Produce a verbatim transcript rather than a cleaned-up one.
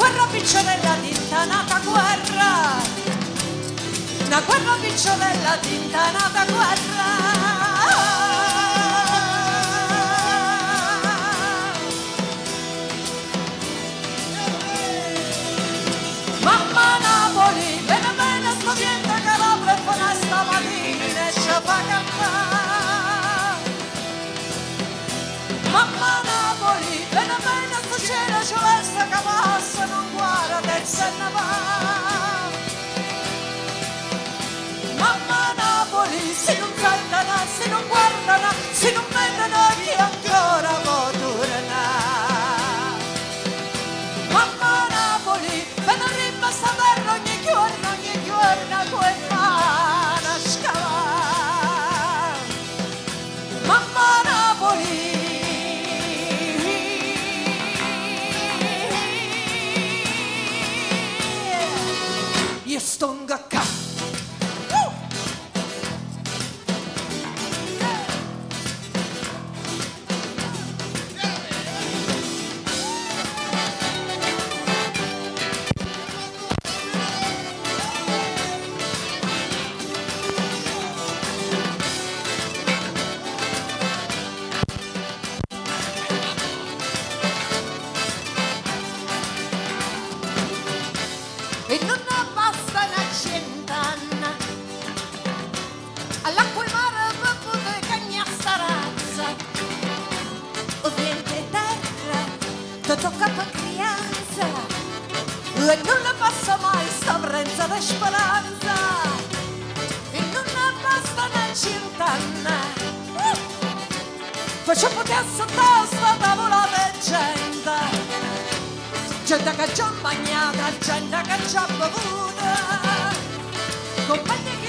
guerra picciolella tinta nata guerra, una guerra picciolella tinta nata guerra. Mamma Napoli, bene bene sto niente Calabria e buona stamattina e ci fa cantare. Mamma Napoli, bene bene sto cielo ci versa che passa, non guarda e se ne va. Mamma Napoli, se non saltano, se non guardano, se non vedono chi ancora può tornare. Mamma Napoli, ben arriva sta terra ogni giorno, ogni giorno quel mano a scavare. Mamma Napoli, io sto in gacca. E non basta una cent'anni all'acqua e mare per poter cagnare sta razza. Ovviamente terra ti tocca per crianza e non ne passa mai sta prensa di speranza. E non basta una cent'anni per poter saltare sta tavola di gente, gente che già mangiata, gente che già bevuta, compagni che